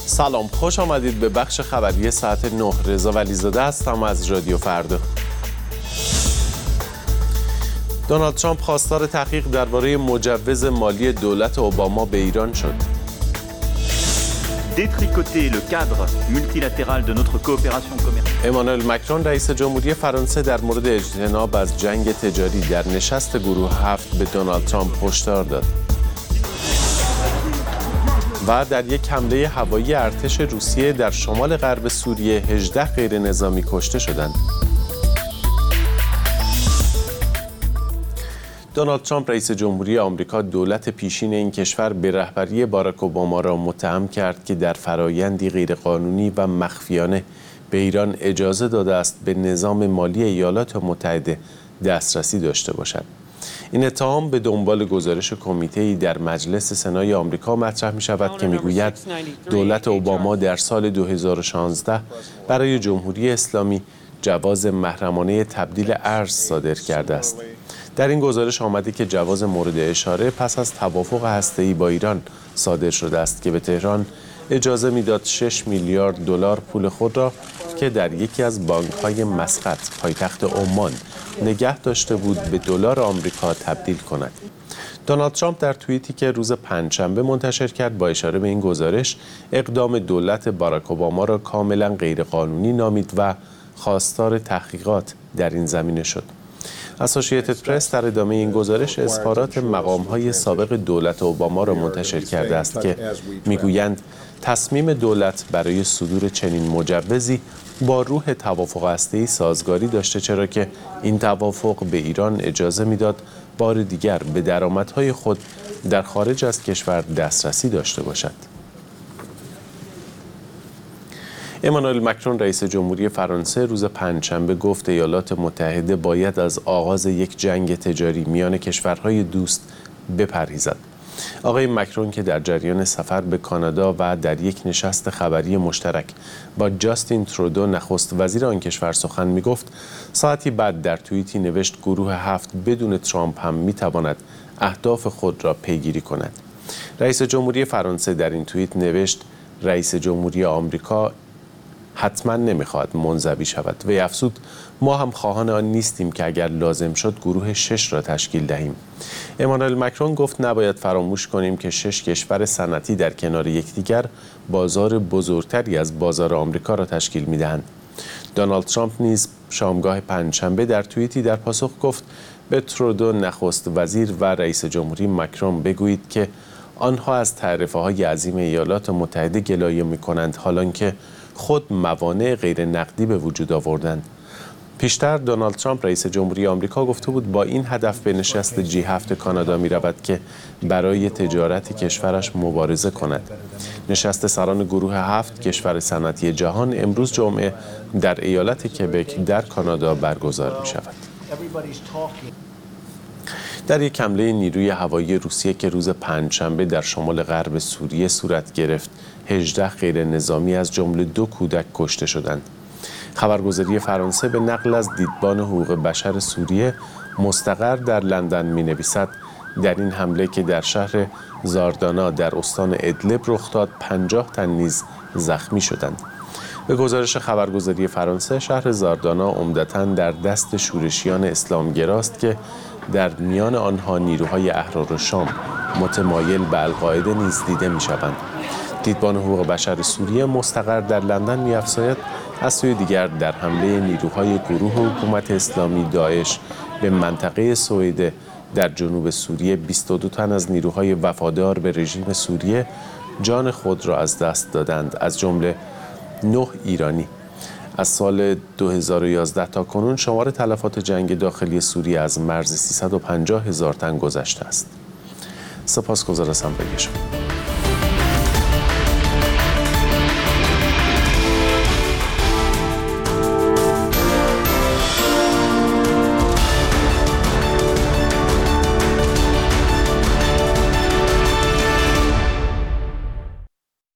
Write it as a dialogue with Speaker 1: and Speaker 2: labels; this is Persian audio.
Speaker 1: سلام، خوش آمدید به بخش خبری ساعت 9. رضا ولیزاده هستم از رادیو فردا. دونالد ترامپ خواستار تحقیق درباره مجوز مالی دولت اوباما به ایران شد.
Speaker 2: détricoter le cadre multilatéral de notre coopération commerciale.
Speaker 1: امانوئل مکرون رئیس جمهوری فرانسه در مورد اجتناب از جنگ تجاری در نشست گروه 7 به دونالد ترامپ هشدار داد. و در یک حمله هوایی ارتش روسیه در شمال غرب سوریه 18 غیر نظامی کشته شدند. دونالد ترامپ رئیس جمهوری آمریکا دولت پیشین این کشور به رهبری باراک اوباما را متهم کرد که در فرایندی غیرقانونی و مخفیانه به ایران اجازه داده است به نظام مالی ایالات متحده دسترسی داشته باشد. این اتهام به دنبال گزارش کمیته‌ای در مجلس سنای آمریکا مطرح می شود که میگوید دولت اوباما در سال 2016 برای جمهوری اسلامی جواز محرمانه تبدیل ارز صادر کرده است. در این گزارش آمده که جواز مورد اشاره پس از توافق هسته‌ای با ایران صادر شده است که به تهران اجازه میداد 6 میلیارد دلار پول خود را که در یکی از بانک‌های مسقط پایتخت عمان نگه داشته بود به دلار آمریکا تبدیل کند. دونالد ترامپ در توییتی که روز پنجشنبه منتشر کرد با اشاره به این گزارش اقدام دولت باراک اوباما را کاملا غیرقانونی نامید و خواستار تحقیقات در این زمینه شد. اسوسییتد پرس در ادامه این گزارش اظهارات مقام‌های سابق دولت اوباما را منتشر کرده است که میگویند تصمیم دولت برای صدور چنین مجوزی با روح توافق هسته‌ای سازگاری داشته، چرا که این توافق به ایران اجازه میداد بار دیگر به درآمدهای خود در خارج از کشور دسترسی داشته باشد. امانوئل مکرون رئیس جمهوری فرانسه روز پنجشنبه گفت ایالات متحده باید از آغاز یک جنگ تجاری میان کشورهای دوست بپرهیزد. آقای مکرون که در جریان سفر به کانادا و در یک نشست خبری مشترک با جاستین ترودو نخست وزیر آن کشور سخن می‌گفت، ساعتی بعد در توییتی نوشت گروه 7 بدون ترامپ هم می‌تواند اهداف خود را پیگیری کند. رئیس جمهوری فرانسه در این توییت نوشت رئیس جمهوری آمریکا حتما نمیخواد منزوی شود و افزود ما هم خواهان آن نیستیم که اگر لازم شد گروه 6 را تشکیل دهیم. امانوئل مکرون گفت نباید فراموش کنیم که 6 کشور صنعتی در کنار یکدیگر بازار بزرگتری از بازار آمریکا را تشکیل میدهند. دونالد ترامپ نیز شامگاه پنجشنبه در توییتی در پاسخ گفت به ترودو نخست وزیر و رئیس جمهوری مکرون بگویید که آنها از تعرفه‌های عظیم ایالات متحده گلایه می‌کنند حالان که خود موانع غیر نقدی به وجود آوردند. پیشتر دونالد ترامپ رئیس جمهوری آمریکا گفته بود با این هدف به نشست G7 کانادا می رود که برای تجارت کشورش مبارزه کند. نشست سران گروه 7 کشور صنعتی جهان امروز جمعه در ایالت کبک در کانادا برگزار می شود. در یک حمله نیروی هوایی روسیه که روز پنجشنبه در شمال غرب سوریه صورت گرفت 18 غیر نظامی از جمله 2 کودک کشته شدند. خبرگزاری فرانسه به نقل از دیدبان حقوق بشر سوریه مستقر در لندن می‌نویسد در این حمله که در شهر زاردانا در استان ادلب رخ داد 50 تن نیز زخمی شدند. به گزارش خبرگزاری فرانسه شهر زاردانا عمدتاً در دست شورشیان اسلامگراست که در میان آنها نیروهای احرار شام متمایل به القاعده نیز دیده می‌شوند. دیدبان حقوق بشر سوریه مستقر در لندن می‌افزاید از سوی دیگر در حمله نیروهای گروه حکومت اسلامی داعش به منطقه سویده در جنوب سوریه 22 تن از نیروهای وفادار به رژیم سوریه جان خود را از دست دادند، از جمله 9 ایرانی. از سال 2011 تا کنون شمار تلفات جنگ داخلی سوریه از مرز 350,000 تن گذشته است. سپاسگزار از همراهی شما.